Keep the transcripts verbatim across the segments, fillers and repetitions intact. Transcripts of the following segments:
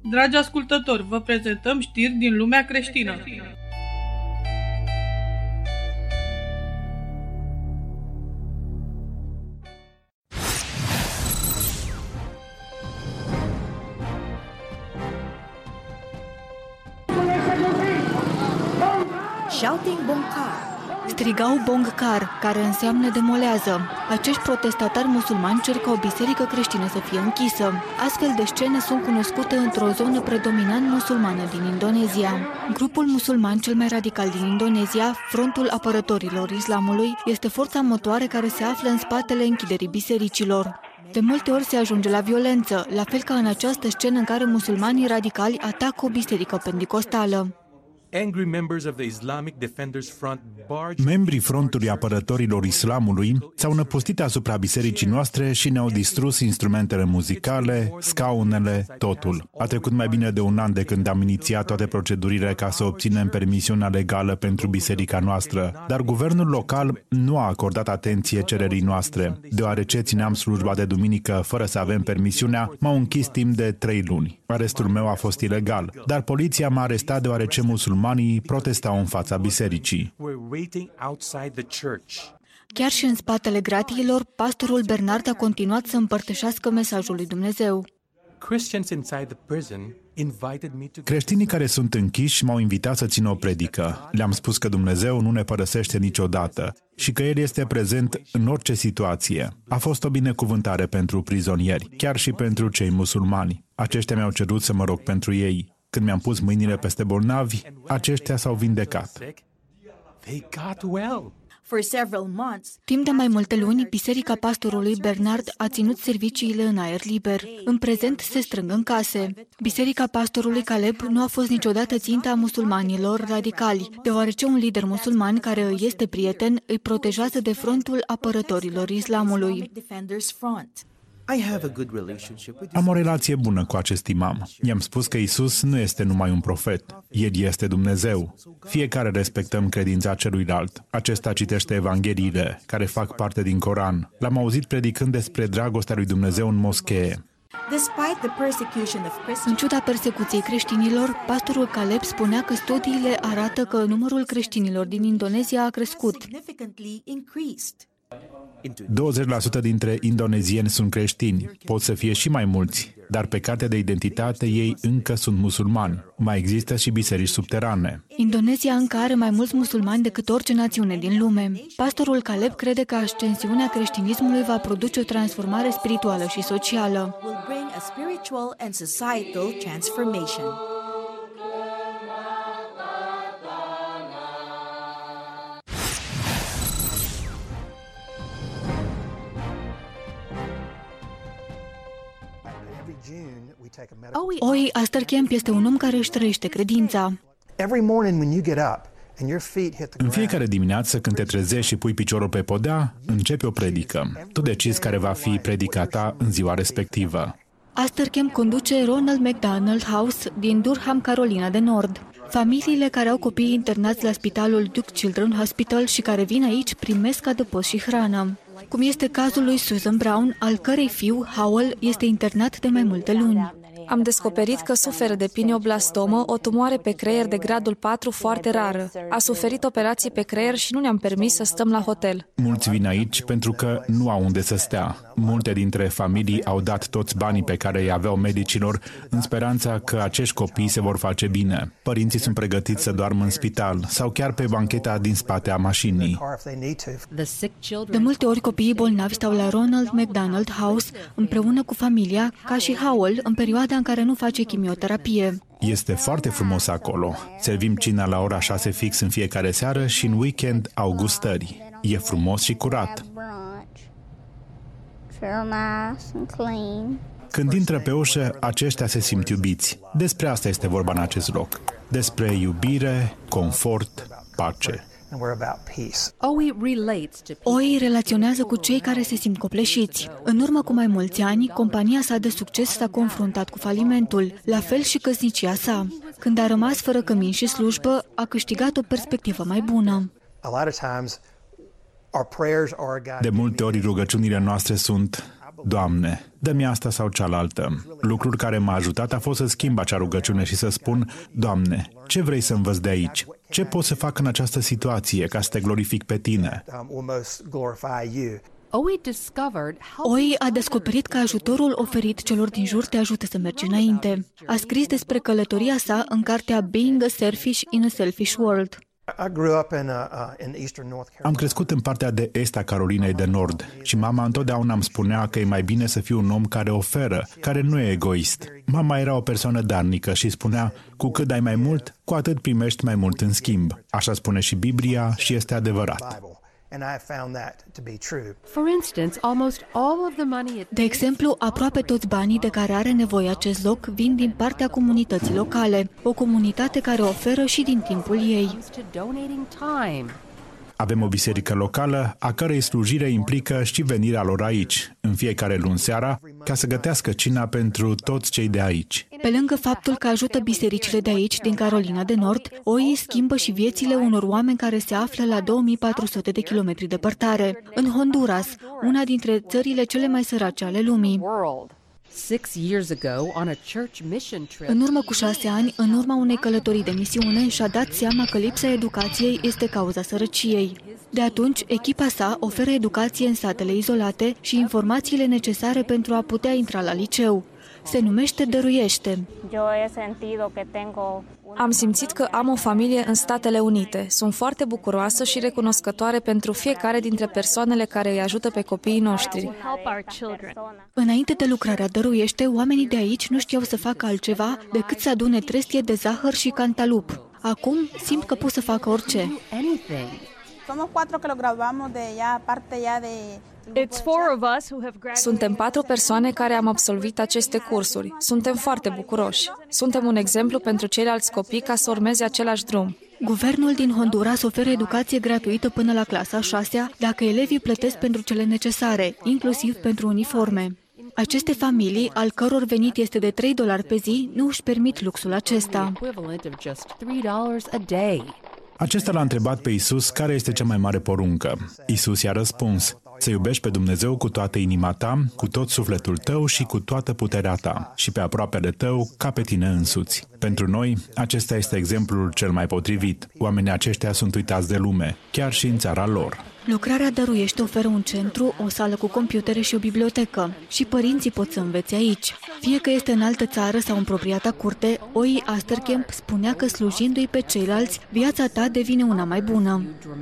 Dragi ascultători, vă prezentăm știri din lumea creștină. Shouting Bongkar. Strigau Bongkar, care înseamnă demolează. Acești protestatari musulmani cer ca o biserică creștină să fie închisă. Astfel de scene sunt cunoscute într-o zonă predominant musulmană din Indonezia. Grupul musulman cel mai radical din Indonezia, Frontul Apărătorilor Islamului, este forța motoare care se află în spatele închiderii bisericilor. De multe ori se ajunge la violență, la fel ca în această scenă în care musulmanii radicali atacă o biserică penticostală. Membrii Frontului Apărătorilor Islamului s-au năpustit asupra bisericii noastre și ne-au distrus instrumentele muzicale, scaunele, totul. A trecut mai bine de un an de când am inițiat toate procedurile ca să obținem permisiunea legală pentru biserica noastră, dar guvernul local nu a acordat atenție cererii noastre. Deoarece țineam slujba de duminică fără să avem permisiunea, m-au închis timp de trei luni. Arestul meu a fost ilegal, dar poliția m-a arestat deoarece musulmanii protestau în fața bisericii. Chiar și în spatele gratiilor, pastorul Bernard a continuat să împărtășească mesajul lui Dumnezeu. Creștinii care sunt închiși m-au invitat să țin o predică. Le-am spus că Dumnezeu nu ne părăsește niciodată și că El este prezent în orice situație. A fost o binecuvântare pentru prizonieri, chiar și pentru cei musulmani. Aceștia mi-au cerut să mă rog pentru ei. Când mi-am pus mâinile peste bolnavi, aceștia s-au vindecat. Timp de mai multe luni, biserica pastorului Bernard a ținut serviciile în aer liber. În prezent se strâng în case. Biserica pastorului Caleb nu a fost niciodată ținta a musulmanilor radicali, deoarece un lider musulman care îi este prieten îi protejează de Frontul Apărătorilor Islamului. Am o relație bună cu acest imam. I-am spus că Isus nu este numai un profet. El este Dumnezeu. Fiecare respectăm credința celuilalt. Acesta citește evangheliile, care fac parte din Coran. L-am auzit predicând despre dragostea lui Dumnezeu în moschee. În ciuda persecuției creștinilor, pastorul Caleb spunea că studiile arată că numărul creștinilor din Indonezia a crescut. douăzeci la sută dintre indonezieni sunt creștini, pot să fie și mai mulți, dar pe cartea de identitate ei încă sunt musulmani. Mai există și biserici subterane. Indonezia încă are mai mulți musulmani decât orice națiune din lume. Pastorul Caleb crede că ascensiunea creștinismului va produce o transformare spirituală și socială. Oi Asterkemp este un om care își trăiește credința. În fiecare dimineață, când te trezești și pui piciorul pe podea, începe o predică. Tu decizi care va fi predica ta în ziua respectivă. Asterkemp conduce Ronald McDonald House din Durham, Carolina de Nord. Familiile care au copii internați la spitalul Duke Children Hospital și care vin aici primesc adăpost și hrană. Cum este cazul lui Susan Brown, al cărei fiu, Howell, este internat de mai multe luni. Am descoperit că suferă de pinioblastomă, o tumoare pe creier de gradul patru foarte rară. A suferit operații pe creier și nu ne-am permis să stăm la hotel. Mulți vin aici pentru că nu au unde să stea. Multe dintre familii au dat toți banii pe care îi aveau medicilor în speranța că acești copii se vor face bine. Părinții sunt pregătiți să doarmă în spital sau chiar pe bancheta din spate a mașinii. De multe ori copiii bolnavi stau la Ronald McDonald House împreună cu familia, ca și Howell, în perioada în care nu face chimioterapie. Este foarte frumos acolo. Servim cina la ora șase fix în fiecare seară și în weekend au gustări. E frumos și curat. Când intră pe ușă, aceștia se simt iubiți. Despre asta este vorba în acest loc. Despre iubire, confort, pace. O I relaționează cu cei care se simt copleșiți. În urmă cu mai mulți ani, compania sa de succes s-a confruntat cu falimentul, la fel și căsnicia sa. Când a rămas fără cămin și slujbă, a câștigat o perspectivă mai bună. De multe ori rugăciunile noastre sunt: Doamne, dă-mi asta sau cealaltă. Lucrul care m-a ajutat a fost să schimb acea rugăciune și să spun, Doamne, ce vrei să învăț de aici? Ce pot să fac în această situație ca să te glorific pe Tine? O I a descoperit că ajutorul oferit celor din jur te ajută să mergi înainte. A scris despre călătoria sa în cartea Being a Selfish in a Selfish World. Am crescut în partea de est a Carolinei de Nord și mama întotdeauna îmi spunea că e mai bine să fiu un om care oferă, care nu e egoist. Mama era o persoană darnică și spunea, cu cât dai mai mult, cu atât primești mai mult în schimb. Așa spune și Biblia și este adevărat. De exemplu, aproape toți banii de care are nevoie acest loc vin din partea comunității locale, o comunitate care oferă și din timpul ei. Avem o biserică locală, a cărei slujire implică și venirea lor aici, în fiecare luni seara, ca să gătească cina pentru toți cei de aici. Pe lângă faptul că ajută bisericile de aici, din Carolina de Nord, O I schimbă și viețile unor oameni care se află la două mii patru sute de kilometri departare, în Honduras, una dintre țările cele mai sărace ale lumii. În urmă cu șase ani, în urma unei călătorii de misiune, și-a dat seama că lipsa educației este cauza sărăciei. De atunci, echipa sa oferă educație în satele izolate și informațiile necesare pentru a putea intra la liceu. Se numește Dăruiește. Am simțit că am o familie în Statele Unite. Sunt foarte bucuroasă și recunoscătoare pentru fiecare dintre persoanele care îi ajută pe copiii noștri. Înainte de lucrarea Dăruiește, oamenii de aici nu știau să facă altceva decât să adune trestie de zahăr și cantalup. Acum simt că pot să facă orice. Suntem patru persoane care am absolvit aceste cursuri. Suntem foarte bucuroși. Suntem un exemplu pentru ceilalți copii ca să urmeze același drum. Guvernul din Honduras oferă educație gratuită până la clasa a șasea, dacă elevii plătesc pentru cele necesare, inclusiv pentru uniforme. Aceste familii, al căror venit este de trei dolari pe zi, nu își permit luxul acesta. Acesta l-a întrebat pe Iisus care este cea mai mare poruncă. Iisus i-a răspuns, să iubești pe Dumnezeu cu toată inima ta, cu tot sufletul tău și cu toată puterea ta, și pe aproapele tău ca pe tine însuți. Pentru noi, acesta este exemplul cel mai potrivit. Oamenii aceștia sunt uitați de lume, chiar și în țara lor. Lucrarea Dăruiește oferă un centru, o sală cu computere și o bibliotecă. Și părinții pot să învețe aici. Fie că este în altă țară sau în proprietatea curte, O I Asterkemp spunea că slujindu-i pe ceilalți, viața ta devine una mai bună.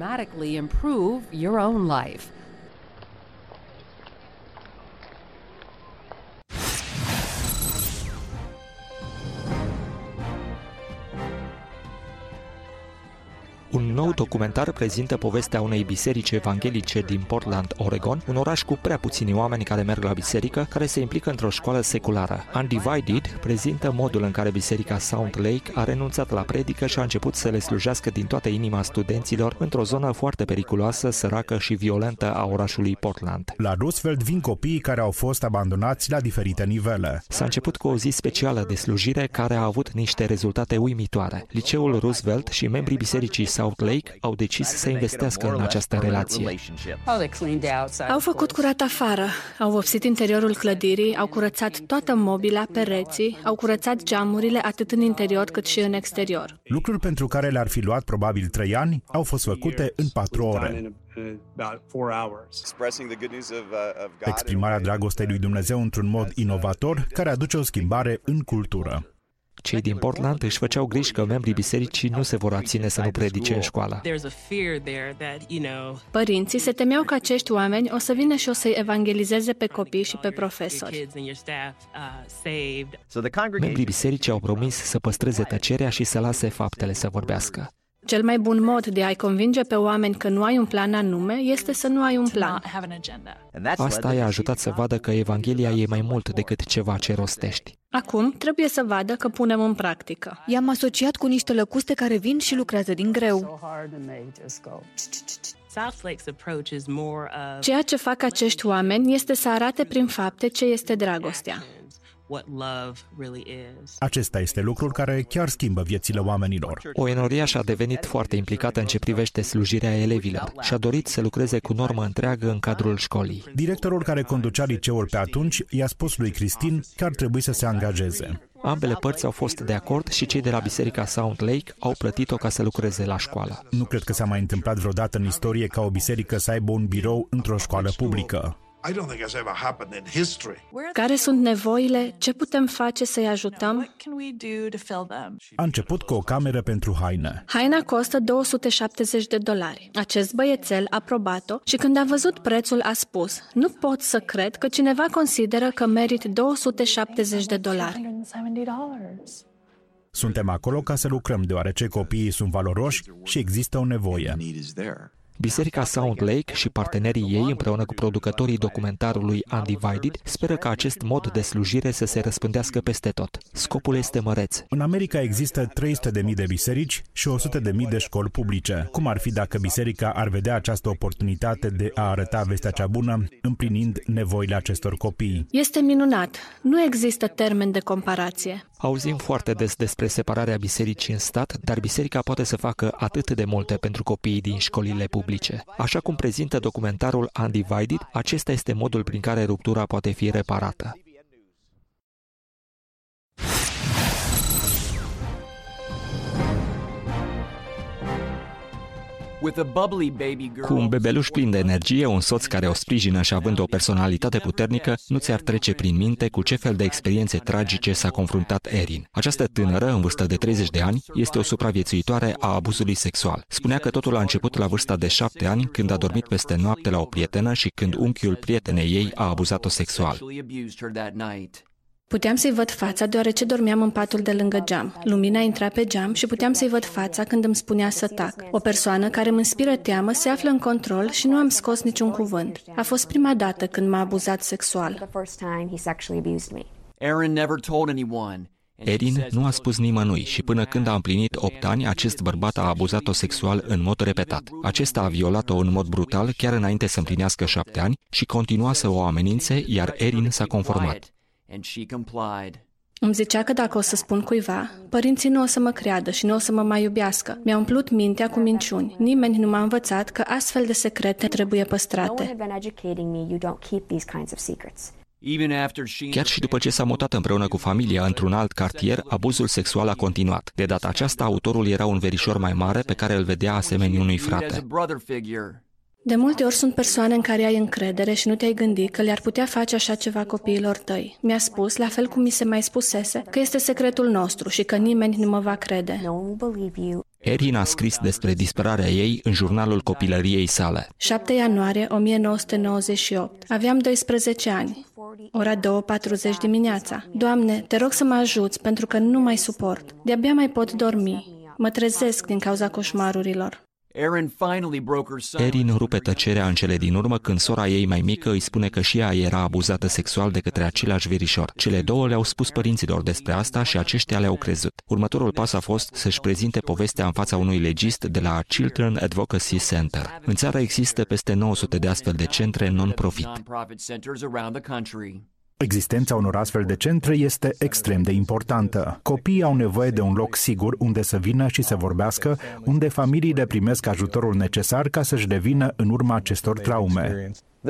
Un nou documentar prezintă povestea unei biserici evanghelice din Portland, Oregon, un oraș cu prea puțini oameni care merg la biserică, care se implică într-o școală seculară. Undivided prezintă modul în care biserica Sound Lake a renunțat la predică și a început să le slujească din toată inima studenților într-o zonă foarte periculoasă, săracă și violentă a orașului Portland. La Roosevelt vin copiii care au fost abandonați la diferite nivele. S-a început cu o zi specială de slujire care a avut niște rezultate uimitoare. Liceul Roosevelt și membrii bisericii South Lake au decis să investească în această relație. Au făcut curat afară, au vopsit interiorul clădirii, au curățat toată mobila, pereții, au curățat geamurile atât în interior cât și în exterior. Lucruri pentru care le-ar fi luat probabil trei ani au fost făcute în patru ore. Exprimarea dragostei lui Dumnezeu într-un mod inovator care aduce o schimbare în cultură. Cei din Portland își făceau griji că membrii bisericii nu se vor abține să nu predice în școală. Părinții se temeau că acești oameni o să vină și o să-i evangelizeze pe copii și pe profesori. Membrii bisericii au promis să păstreze tăcerea și să lase faptele să vorbească. Cel mai bun mod de a-i convinge pe oameni că nu ai un plan anume este să nu ai un plan. Asta i-a ajutat să vadă că Evanghelia e mai mult decât ceva ce rostești. Acum trebuie să vadă că punem în practică. I-am asociat cu niște lăcuste care vin și lucrează din greu. Ceea ce fac acești oameni este să arate prin fapte ce este dragostea. Acesta este lucrul care chiar schimbă viețile oamenilor. O enoriașă a devenit foarte implicată în ce privește slujirea elevilor și a dorit să lucreze cu normă întreagă în cadrul școlii. Directorul care conducea liceul pe atunci i-a spus lui Christine că ar trebui să se angajeze. Ambele părți au fost de acord și cei de la Biserica Sound Lake au plătit-o ca să lucreze la școală. Nu cred că s-a mai întâmplat vreodată în istorie ca o biserică să aibă un birou într-o școală publică. Care sunt nevoile? Ce putem face să-i ajutăm? A început cu o cameră pentru haine. Haina costă două sute șaptezeci de dolari. Acest băiețel a probat-o și când a văzut prețul a spus: nu pot să cred că cineva consideră că merit două sute șaptezeci de dolari. Suntem acolo ca să lucrăm, deoarece copiii sunt valoroși și există o nevoie. Biserica Sound Lake și partenerii ei, împreună cu producătorii documentarului Undivided, speră ca acest mod de slujire să se răspândească peste tot. Scopul este măreț. În America există trei sute de mii de biserici și o sută de mii de școli publice. Cum ar fi dacă biserica ar vedea această oportunitate de a arăta vestea cea bună, împlinind nevoile acestor copii? Este minunat. Nu există termen de comparație. Auzim foarte des despre separarea bisericii în stat, dar biserica poate să facă atât de multe pentru copiii din școlile publice. Așa cum prezintă documentarul Undivided, acesta este modul prin care ruptura poate fi reparată. Cu un bebeluș plin de energie, un soț care o sprijină și având o personalitate puternică, nu ți-ar trece prin minte cu ce fel de experiențe tragice s-a confruntat Erin. Această tânără, în vârstă de treizeci de ani, este o supraviețuitoare a abuzului sexual. Spunea că totul a început la vârsta de șapte ani, când a dormit peste noapte la o prietenă și când unchiul prietenei ei a abuzat-o sexual. Puteam să-i văd fața deoarece dormeam în patul de lângă geam. Lumina intra pe geam și puteam să-i văd fața când îmi spunea să tac. O persoană care îmi inspiră teamă se află în control și nu am scos niciun cuvânt. A fost prima dată când m-a abuzat sexual. Erin nu a spus nimănui și până când a împlinit opt ani, acest bărbat a abuzat-o sexual în mod repetat. Acesta a violat-o în mod brutal chiar înainte să împlinească șapte ani și continua să o amenințe, iar Erin s-a conformat. Îmi zicea că dacă o să spun cuiva, părinții nu o să mă creadă și nu o să mă mai iubească. Mi-a umplut mintea cu minciuni. Nimeni nu m-a învățat că astfel de secrete trebuie păstrate. Chiar și după ce s-a mutat împreună cu familia într-un alt cartier, abuzul sexual a continuat. De data aceasta, autorul era un verișor mai mare pe care îl vedea asemenea unui frate. De multe ori sunt persoane în care ai încredere și nu te-ai gândit că le-ar putea face așa ceva copiilor tăi. Mi-a spus, la fel cum mi se mai spusese, că este secretul nostru și că nimeni nu mă va crede. Erin a scris despre disperarea ei în jurnalul copilăriei sale. șapte ianuarie o mie nouă sute nouăzeci și opt. Aveam doisprezece ani. Ora două patruzeci dimineața. Doamne, te rog să mă ajuți pentru că nu mai suport. De-abia mai pot dormi. Mă trezesc din cauza coșmarurilor. Erin rupe tăcerea în cele din urmă când sora ei mai mică îi spune că și ea era abuzată sexual de către același verișor. Cele două le-au spus părinților despre asta și aceștia le-au crezut. Următorul pas a fost să-și prezinte povestea în fața unui legist de la Children Advocacy Center. În țară există peste nouă sute de astfel de centre non-profit. Existența unor astfel de centre este extrem de importantă. Copiii au nevoie de un loc sigur unde să vină și să vorbească, unde familiile primesc ajutorul necesar ca să-și revină în urma acestor traume.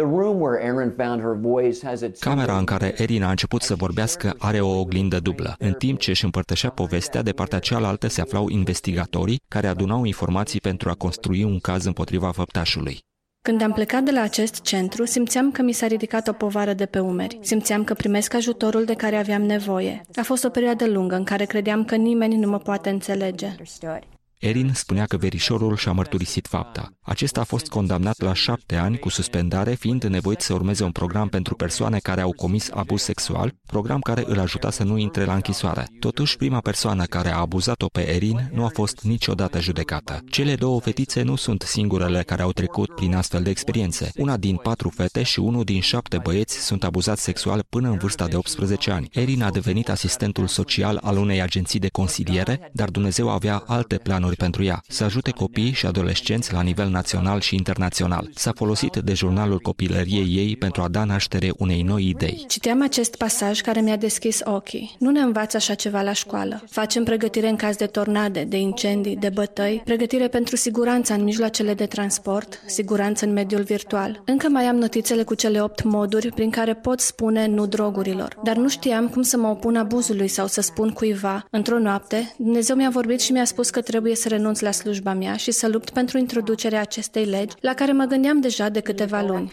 Camera în care Erin a început să vorbească are o oglindă dublă. În timp ce își împărtășea povestea, de partea cealaltă se aflau investigatorii care adunau informații pentru a construi un caz împotriva făptașului. Când am plecat de la acest centru, simțeam că mi s-a ridicat o povară de pe umeri. Simțeam că primesc ajutorul de care aveam nevoie. A fost o perioadă lungă în care credeam că nimeni nu mă poate înțelege. Erin spunea că verișorul și-a mărturisit fapta. Acesta a fost condamnat la șapte ani cu suspendare, fiind nevoit să urmeze un program pentru persoane care au comis abuz sexual, program care îl ajuta să nu intre la închisoare. Totuși, prima persoană care a abuzat-o pe Erin nu a fost niciodată judecată. Cele două fetițe nu sunt singurele care au trecut prin astfel de experiențe. Una din patru fete și unul din șapte băieți sunt abuzați sexual până în vârsta de optsprezece ani. Erin a devenit asistentul social al unei agenții de consiliere, dar Dumnezeu avea alte planuri planuri pentru ea, să ajute copii și adolescenți la nivel național și internațional. S-a folosit de jurnalul copilăriei ei pentru a da naștere unei noi idei. Citeam acest pasaj care mi-a deschis ochii. Nu ne învață așa ceva la școală. Facem pregătire în caz de tornade, de incendii, de bătăi, pregătire pentru siguranța în mijloacele de transport, siguranță în mediul virtual. Încă mai am notițele cu cele opt moduri prin care pot spune nu drogurilor, dar nu știam cum să mă opun abuzului sau să spun cuiva. Într-o noapte, Dumnezeu mi-a vorbit și mi-a spus că trebuie să renunț la slujba mea și să lupt pentru introducerea acestei legi, la care mă gândeam deja de câteva luni.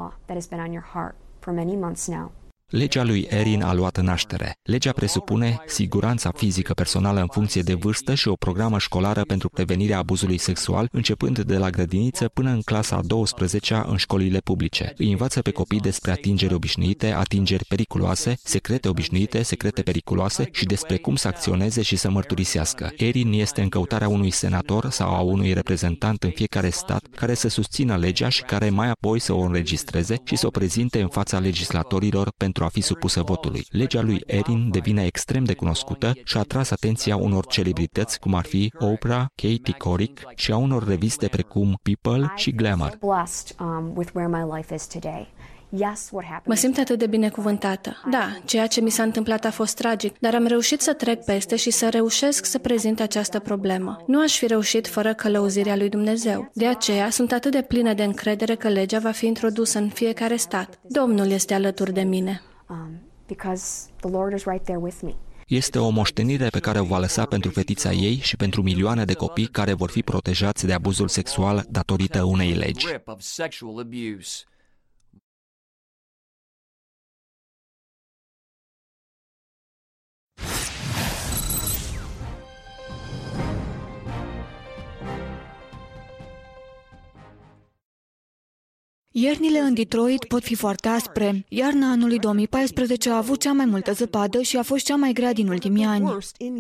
Legea lui Erin a luat naștere. Legea presupune siguranța fizică personală în funcție de vârstă și o programă școlară pentru prevenirea abuzului sexual, începând de la grădiniță până în clasa a douăsprezecea în școlile publice. Îi învață pe copii despre atingeri obișnuite, atingeri periculoase, secrete obișnuite, secrete periculoase și despre cum să acționeze și să mărturisească. Erin este în căutarea unui senator sau a unui reprezentant în fiecare stat care să susțină legea și care mai apoi să o înregistreze și să o prezinte în fața legislatorilor pentru a fi supusă votului. Legea lui Erin devine extrem de cunoscută și a atras atenția unor celebrități cum ar fi Oprah, Katie Couric și a unor reviste precum People și Glamour. Mă simt atât de binecuvântată. Da, ceea ce mi s-a întâmplat a fost tragic, dar am reușit să trec peste și să reușesc să prezint această problemă. Nu aș fi reușit fără călăuzirea lui Dumnezeu. De aceea sunt atât de plină de încredere că legea va fi introdusă în fiecare stat. Domnul este alături de mine. Este o moștenire pe care o va lăsa pentru fetița ei și pentru milioane de copii care vor fi protejați de abuzul sexual datorită unei legi. Iernile în Detroit pot fi foarte aspre. Iarna anului două mii paisprezece a avut cea mai multă zăpadă și a fost cea mai grea din ultimii ani.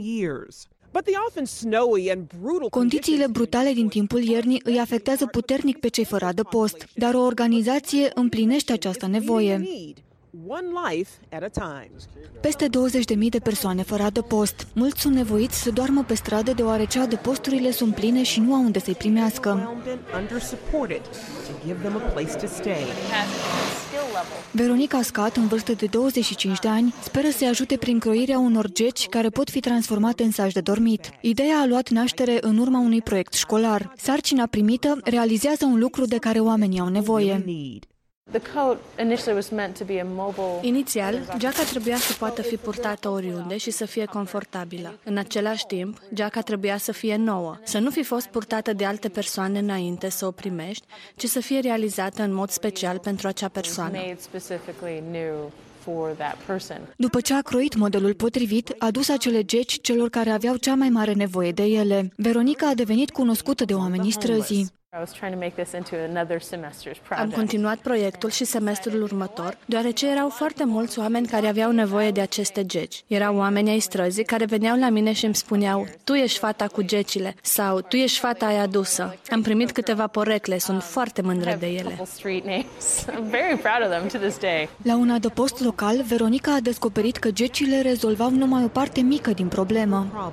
Condițiile brutale din timpul iernii îi afectează puternic pe cei fără adăpost, dar o organizație împlinește această nevoie. Peste douăzeci de mii de persoane fără adăpost. Mulți sunt nevoiți să doarmă pe stradă deoarece adăposturile sunt pline și nu au unde să-i primească. Veronica Scott, în vârstă de douăzeci și cinci de ani, speră să-i ajute prin croirea unor geci care pot fi transformate în saci de dormit. Ideea a luat naștere în urma unui proiect școlar. Sarcina primită realizează un lucru de care oamenii au nevoie. Inițial, geaca trebuia să poată fi purtată oriunde și să fie confortabilă. În același timp, geaca trebuia să fie nouă, să nu fi fost purtată de alte persoane înainte să o primești, ci să fie realizată în mod special pentru acea persoană. După ce a croit modelul potrivit, a dus acele geci celor care aveau cea mai mare nevoie de ele. Veronica a devenit cunoscută de oamenii străzii. Am continuat proiectul și semestrul următor, deoarece erau foarte mulți oameni care aveau nevoie de aceste geci. Erau oameni ai străzii care veneau la mine și îmi spuneau: tu ești fata cu gecile sau tu ești fata aia adusă. Am primit câteva porecle, sunt foarte mândră de ele. La un adăpost local, Veronica a descoperit că gecile rezolvau numai o parte mică din problemă.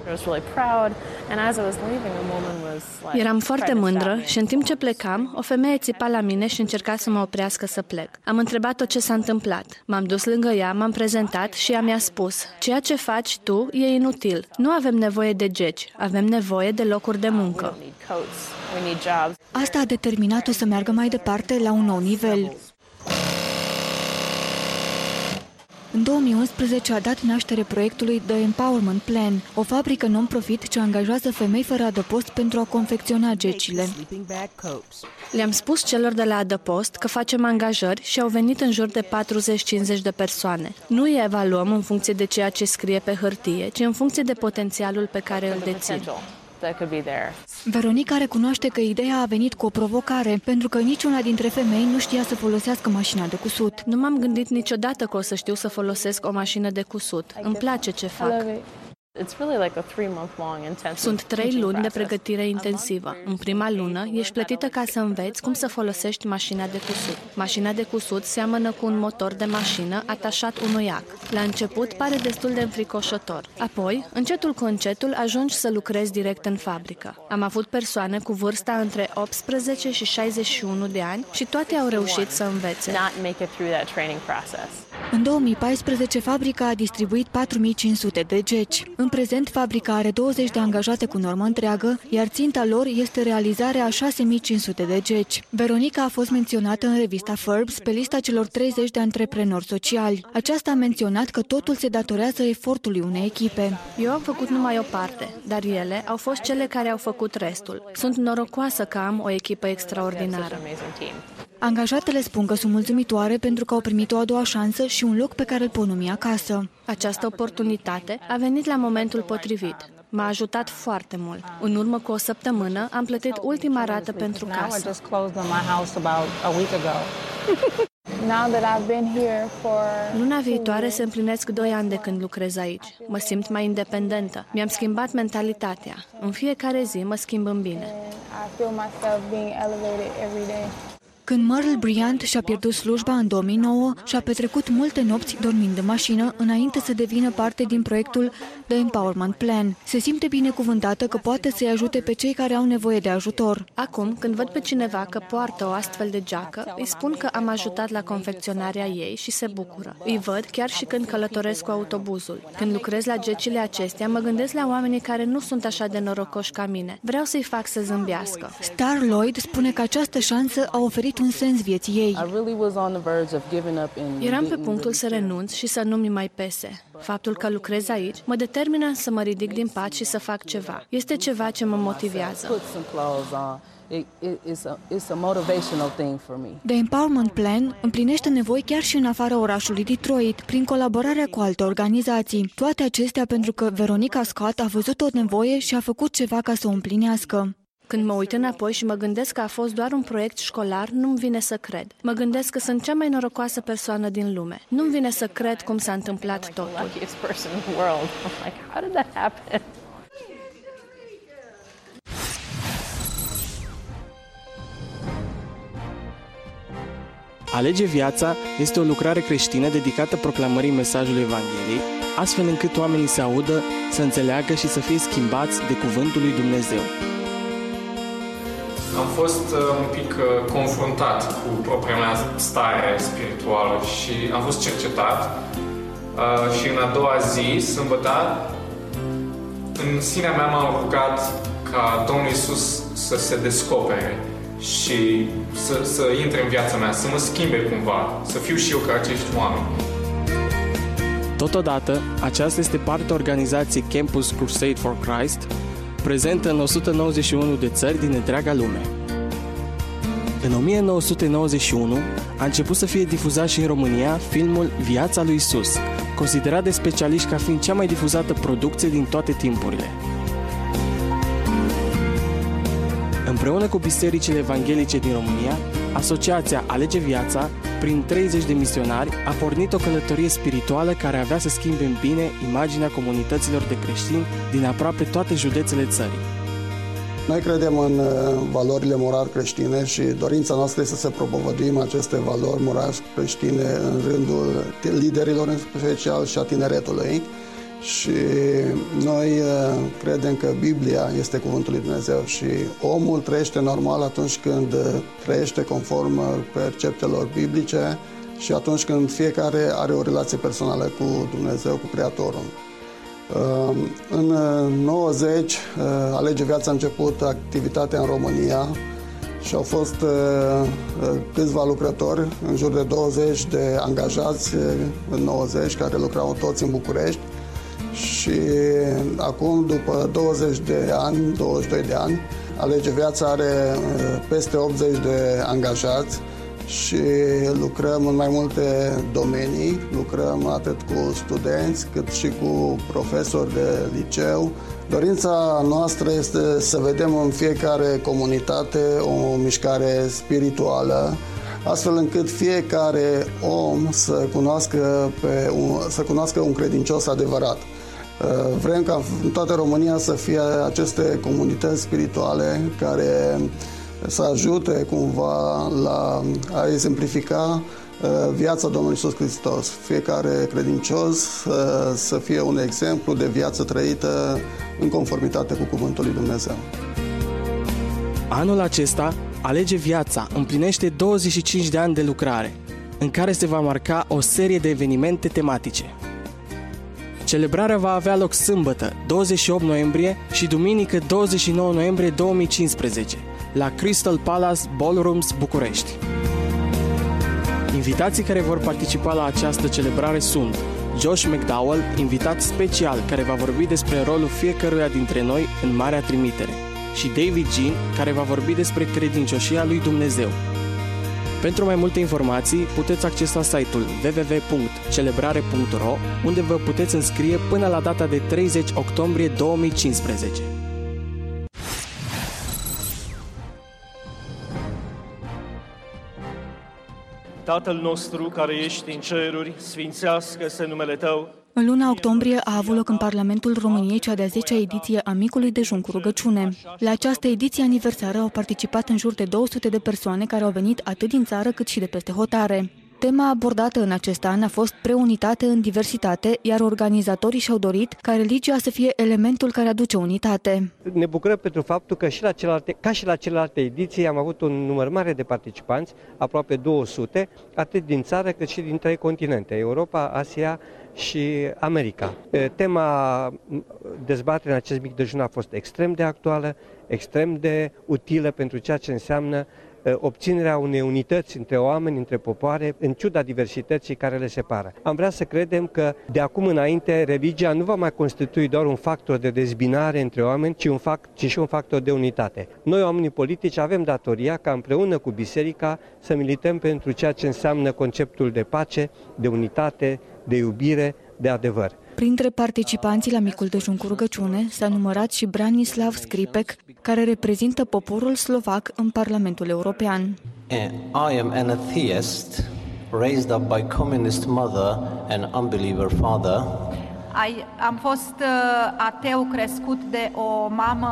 Eram foarte mândră și în timp ce plecam, o femeie țipa la mine și încerca să mă oprească să plec. Am întrebat-o ce s-a întâmplat. M-am dus lângă ea, m-am prezentat și ea mi-a spus: ceea ce faci tu e inutil. Nu avem nevoie de geci, avem nevoie de locuri de muncă. Asta a determinat-o să meargă mai departe la un nou nivel. În două mii unsprezece a dat naștere proiectului The Empowerment Plan, o fabrică non-profit ce angajează femei fără adăpost pentru a confecționa gecile. Le-am spus celor de la adăpost că facem angajări și au venit în jur de patruzeci cincizeci de persoane. Nu îi evaluăm în funcție de ceea ce scrie pe hârtie, ci în funcție de potențialul pe care îl dețin. Veronica recunoaște că ideea a venit cu o provocare, pentru că niciuna dintre femei nu știa să folosească mașina de cusut. Nu m-am gândit niciodată că o să știu să folosesc o mașină de cusut. Îmi place ce fac. Sunt trei luni de pregătire intensivă. În prima lună, ești plătită ca să înveți cum să folosești mașina de cusut. Mașina de cusut seamănă cu un motor de mașină atașat unui ac. La început pare destul de înfricoșător. Apoi, încetul cu încetul, ajungi să lucrezi direct în fabrică. Am avut persoane cu vârsta între optsprezece și șaizeci și unu de ani și toate au reușit să învețe. În două mii paisprezece, fabrica a distribuit patru mii cinci sute de geci. În prezent, fabrica are douăzeci de angajate cu normă întreagă, iar ținta lor este realizarea a șase mii cinci sute de geci. Veronica a fost menționată în revista Forbes pe lista celor treizeci de antreprenori sociali. Aceasta a menționat că totul se datorează efortului unei echipe. Eu am făcut numai o parte, dar ele au fost cele care au făcut restul. Sunt norocoasă că am o echipă extraordinară. Angajatele spun că sunt mulțumitoare pentru că au primit o a doua șansă și un loc pe care îl pot numi acasă. Această oportunitate a venit la momentul potrivit. M-a ajutat foarte mult. În urmă cu o săptămână am plătit ultima rată pentru casă. Luna viitoare se împlinesc doi ani de când lucrez aici. Mă simt mai independentă. Mi-am schimbat mentalitatea. În fiecare zi mă schimb în bine. Când Merle Bryant și-a pierdut slujba în două mii nouă, și-a petrecut multe nopți dormind în mașină înainte să devină parte din proiectul The Empowerment Plan. Se simte binecuvântată că poate să-i ajute pe cei care au nevoie de ajutor. Acum, când văd pe cineva că poartă o astfel de geacă, îi spun că am ajutat la confecționarea ei și se bucură. Îi văd chiar și când călătoresc cu autobuzul. Când lucrez la gecile acestea, mă gândesc la oamenii care nu sunt așa de norocoși ca mine. Vreau să-i fac să zâmbească. Star Lloyd spune că această șansă a oferit un sens vieții ei. Eram pe punctul să renunț și să nu-mi mai pese. Faptul că lucrez aici mă determină să mă ridic din pat și să fac ceva. Este ceva ce mă motivează. The Empowerment Plan împlinește nevoi chiar și în afara orașului Detroit, prin colaborarea cu alte organizații. Toate acestea pentru că Veronica Scott a văzut o nevoie și a făcut ceva ca să o împlinească. Când mă uit înapoi și mă gândesc că a fost doar un proiect școlar, nu-mi vine să cred. Mă gândesc că sunt cea mai norocoasă persoană din lume. Nu-mi vine să cred cum s-a întâmplat totul. Alege Viața este o lucrare creștină dedicată proclamării mesajului Evangheliei, astfel încât oamenii să audă, să înțeleagă și să fie schimbați de cuvântul lui Dumnezeu. Am fost uh, un pic uh, confruntat cu propria mea stare spirituală și am fost cercetat uh, și în a doua zi, sâmbătă, în sinea mea m-am rugat ca Domnul Iisus să se descopere și să, să intre în viața mea, să mă schimbe cumva, să fiu și eu ca acești oameni. Totodată, aceasta este partea organizației Campus Crusade for Christ, prezentă în o sută nouăzeci și unu de țări din întreaga lume. În o mie nouă sute nouăzeci și unu a început să fie difuzat și în România filmul Viața lui Isus, considerat de specialiști ca fiind cea mai difuzată producție din toate timpurile. Împreună cu bisericile evanghelice din România, Asociația Alege Viața, prin treizeci de misionari, a pornit o călătorie spirituală care avea să schimbe în bine imaginea comunităților de creștini din aproape toate județele țării. Noi credem în valorile morale creștine și dorința noastră este să propovăduim aceste valori morale creștine în rândul liderilor, în special și a tineretului. Și noi credem că Biblia este cuvântul lui Dumnezeu și omul trăiește normal atunci când trăiește conform perceptelor biblice și atunci când fiecare are o relație personală cu Dumnezeu, cu Creatorul. În nouăzeci, Alege Viața a început activitatea în România și au fost câțiva lucrători, în jur de douăzeci de angajați în nouăzeci, care lucrau toți în București. Și acum, după douăzeci de ani, douăzeci și doi de ani, Alege Viața are peste optzeci de angajați și lucrăm în mai multe domenii. Lucrăm atât cu studenți, cât și cu profesori de liceu. Dorința noastră este să vedem în fiecare comunitate o mișcare spirituală, astfel încât fiecare om să cunoască, pe un, să cunoască un credincios adevărat. Vrem ca în toată România să fie aceste comunități spirituale care să ajute cumva la a exemplifica viața Domnului Iisus Hristos. Fiecare credincios să fie un exemplu de viață trăită în conformitate cu Cuvântul lui Dumnezeu. Anul acesta, Alege Viața împlinește douăzeci și cinci de ani de lucrare, în care se va marca o serie de evenimente tematice. Celebrarea va avea loc sâmbătă, douăzeci și opt noiembrie și duminică, douăzeci și nouă noiembrie două mii cincisprezece, la Crystal Palace Ballrooms, București. Invitații care vor participa la această celebrare sunt Josh McDowell, invitat special care va vorbi despre rolul fiecăruia dintre noi în Marea Trimitere, și David Jean, care va vorbi despre credincioșia lui Dumnezeu. Pentru mai multe informații, puteți accesa site-ul w w w punct celebrare punct r o, unde vă puteți înscrie până la data de treizeci octombrie două mii cincisprezece. Tatăl nostru care ești în ceruri, sfințească-se numele Tău. În luna octombrie a avut loc în Parlamentul României cea de-a zecea ediție a Micului dejun cu rugăciune. La această ediție aniversară au participat în jur de două sute de persoane care au venit atât din țară cât și de peste hotare. Tema abordată în acest an a fost preunitate în diversitate, iar organizatorii și-au dorit ca religia să fie elementul care aduce unitate. Ne bucurăm pentru faptul că și la celelalte, ca și la celelalte ediții am avut un număr mare de participanți, aproape două sute, atât din țară cât și din trei continente, Europa, Asia și America. Tema dezbaterii în acest mic dejun a fost extrem de actuală, extrem de utilă pentru ceea ce înseamnă obținerea unei unități între oameni, între popoare, în ciuda diversității care le separă. Am vrea să credem că de acum înainte religia nu va mai constitui doar un factor de dezbinare între oameni, ci, un fact, ci și un factor de unitate. Noi, oamenii politici, avem datoria ca împreună cu biserica să milităm pentru ceea ce înseamnă conceptul de pace, de unitate, de iubire, de adevăr. Printre participanții la Micul dejun cu rugăciune s-a numărat și Branislav Skripek, care reprezintă poporul slovac în Parlamentul European. I am an atheist, raised up by communist mother and unbeliever father. I, am fost uh, ateu crescut de o mamă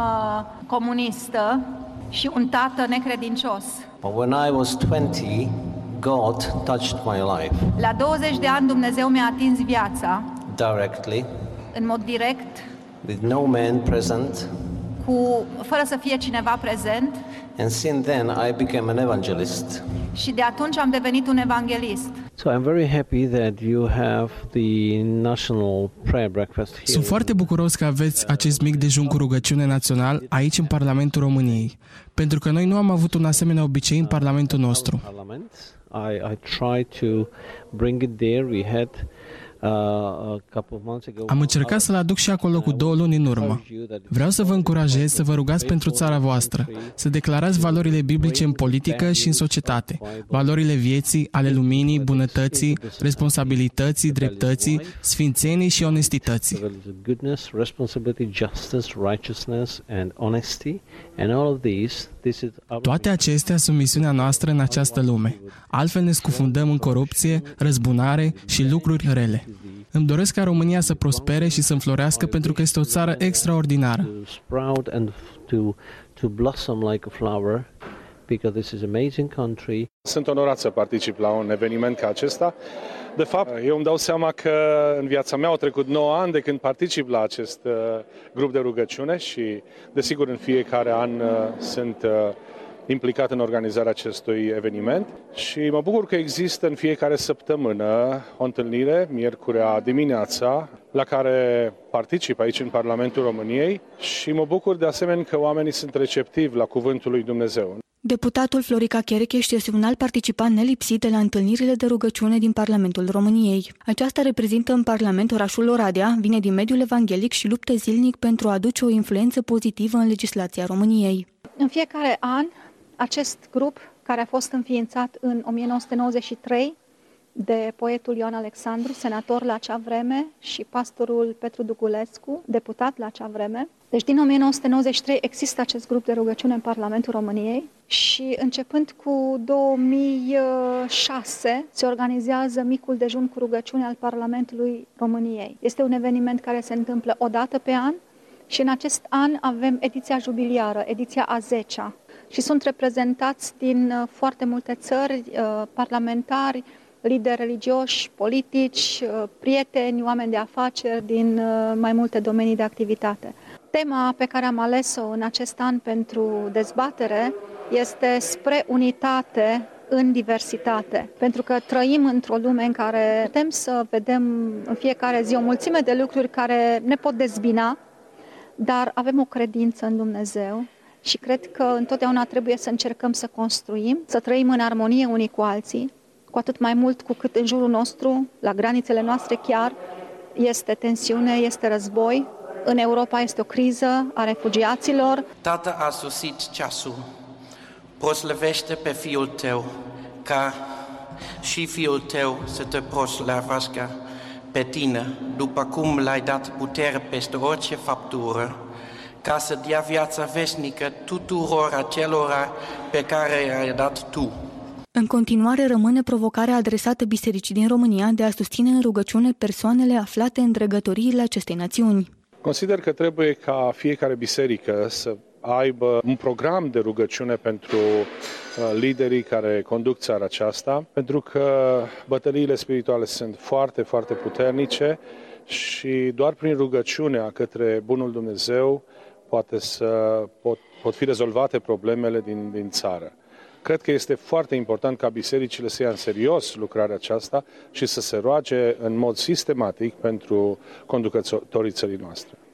comunistă și un tată necredincios. When I was twenty, God touched my life. La douăzeci de ani Dumnezeu mi-a atins viața. Directly. În mod direct. With no man present. Cu, fără să fie cineva prezent. And since then I became an evangelist. Și de atunci am devenit un evanghelist. So I'm very happy that you have the national prayer breakfast here. Sunt foarte bucuros că aveți acest mic dejun cu rugăciune național aici în Parlamentul României, pentru că noi nu am avut un asemenea obicei în Parlamentul nostru. I I tried to bring it there. We had Am încercat să-l aduc și acolo cu două luni în urmă. Vreau să vă încurajez să vă rugați pentru țara voastră, să declarați valorile biblice în politică și în societate, valorile vieții, ale luminii, bunătății, responsabilității, dreptății, sfințenii și onestității. Toate acestea sunt misiunea noastră în această lume. Altfel ne scufundăm în corupție, răzbunare și lucruri rele. Îmi doresc ca România să prospere și să înflorească pentru că este o țară extraordinară. Sunt onorat să particip la un eveniment ca acesta. De fapt, eu îmi dau seama că în viața mea au trecut nouă ani de când particip la acest uh, grup de rugăciune și, desigur, în fiecare an uh, sunt uh, implicat în organizarea acestui eveniment și mă bucur că există în fiecare săptămână o întâlnire, miercurea dimineața, la care particip aici în Parlamentul României și mă bucur de asemenea că oamenii sunt receptivi la Cuvântul lui Dumnezeu. Deputatul Florica Cherecheș este un alt participant nelipsit de la întâlnirile de rugăciune din Parlamentul României. Aceasta reprezintă în Parlament orașul Oradea, vine din mediul evanghelic și luptă zilnic pentru a aduce o influență pozitivă în legislația României. În fiecare an, acest grup, care a fost înființat în o mie nouă sute nouăzeci și trei de poetul Ioan Alexandru, senator la acea vreme, și pastorul Petru Dugulescu, deputat la acea vreme, Deci din o mie nouă sute nouăzeci și trei există acest grup de rugăciune în Parlamentul României și începând cu două mii șase se organizează Micul Dejun cu rugăciune al Parlamentului României. Este un eveniment care se întâmplă o dată pe an și în acest an avem ediția jubiliară, ediția a zecea. Și sunt reprezentați din foarte multe țări, parlamentari, lideri religioși, politici, prieteni, oameni de afaceri din mai multe domenii de activitate. Tema pe care am ales-o în acest an pentru dezbatere este spre unitate în diversitate, pentru că trăim într-o lume în care putem să vedem în fiecare zi o mulțime de lucruri care ne pot dezbina, dar avem o credință în Dumnezeu și cred că întotdeauna trebuie să încercăm să construim, să trăim în armonie unii cu alții, cu atât mai mult cu cât în jurul nostru, la granițele noastre chiar, este tensiune, este război. În Europa este o criză a refugiaților. Tată, a sosit ceasul. Proslăvește pe Fiul Tău, ca și Fiul Tău să te proslăvească pe Tine, după cum l-ai dat putere peste orice faptură, ca să dea viața veșnică tuturor acelora pe care i-ai dat Tu. În continuare rămâne provocarea adresată bisericii din România de a susține în rugăciune persoanele aflate în dregătoriile acestei națiuni. Consider că trebuie ca fiecare biserică să aibă un program de rugăciune pentru liderii care conduc țara aceasta, pentru că bătăliile spirituale sunt foarte, foarte puternice și doar prin rugăciunea către Bunul Dumnezeu poate să pot, pot fi rezolvate problemele din, din țară. Cred că este foarte important ca bisericile să ia în serios lucrarea aceasta și să se roage în mod sistematic pentru conducătorii țării noastre.